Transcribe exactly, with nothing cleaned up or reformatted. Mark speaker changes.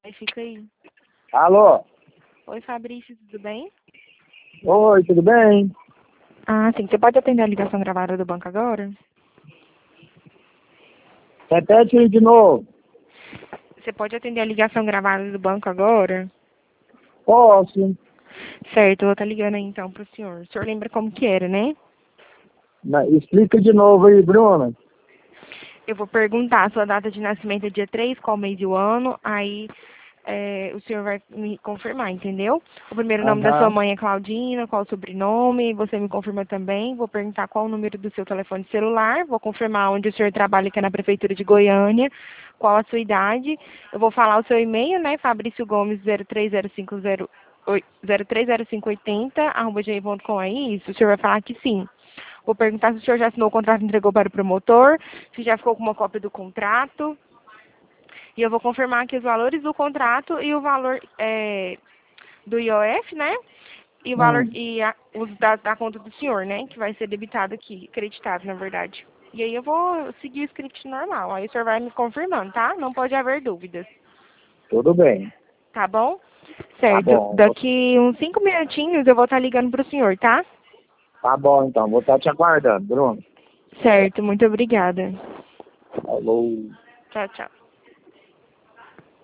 Speaker 1: Aí fica aí.
Speaker 2: Alô?
Speaker 1: Oi, Fabrício, tudo bem?
Speaker 2: Oi, tudo bem?
Speaker 1: Ah, sim. Você pode atender a ligação gravada do banco agora?
Speaker 2: Repete aí de novo.
Speaker 1: Você pode atender a ligação gravada do banco agora?
Speaker 2: Posso.
Speaker 1: Certo, eu vou estar ligando aí então pro senhor. O senhor lembra como que era, né?
Speaker 2: Na- Explica de novo aí, Bruna.
Speaker 1: Eu vou perguntar a sua data de nascimento é dia três, qual mês e o ano, aí é, o senhor vai me confirmar, entendeu? O primeiro nome da sua
Speaker 2: Aham.
Speaker 1: mãe é Claudina, qual o sobrenome, você me confirma também. Vou perguntar qual o número do seu telefone celular, vou confirmar onde o senhor trabalha, que é na Prefeitura de Goiânia, qual a sua idade. Eu vou falar o seu e-mail, né, Fabrício Gomes zero três zero cinco zero zero três zero cinco oito zero, arroba gmail ponto com, é isso? O senhor vai falar que sim. Vou perguntar se o senhor já assinou o contrato e entregou para o promotor, se já ficou com uma cópia do contrato. E eu vou confirmar aqui os valores do contrato e o valor é, do I O F, né? E o valor
Speaker 2: Hum.
Speaker 1: e a, os dados da conta do senhor, né? Que vai ser debitado aqui, creditado, na verdade. E aí eu vou seguir o script normal. Aí o senhor vai me confirmando, tá? Não pode haver dúvidas.
Speaker 2: Tudo bem.
Speaker 1: Tá bom?
Speaker 2: Tá
Speaker 1: Certo.
Speaker 2: bom. Vou-
Speaker 1: Daqui uns cinco minutinhos eu vou estar ligando pro senhor, tá?
Speaker 2: Tá bom, então. Vou estar te aguardando, Bruno.
Speaker 1: Certo. Muito obrigada.
Speaker 2: Falou.
Speaker 1: Tchau, tchau.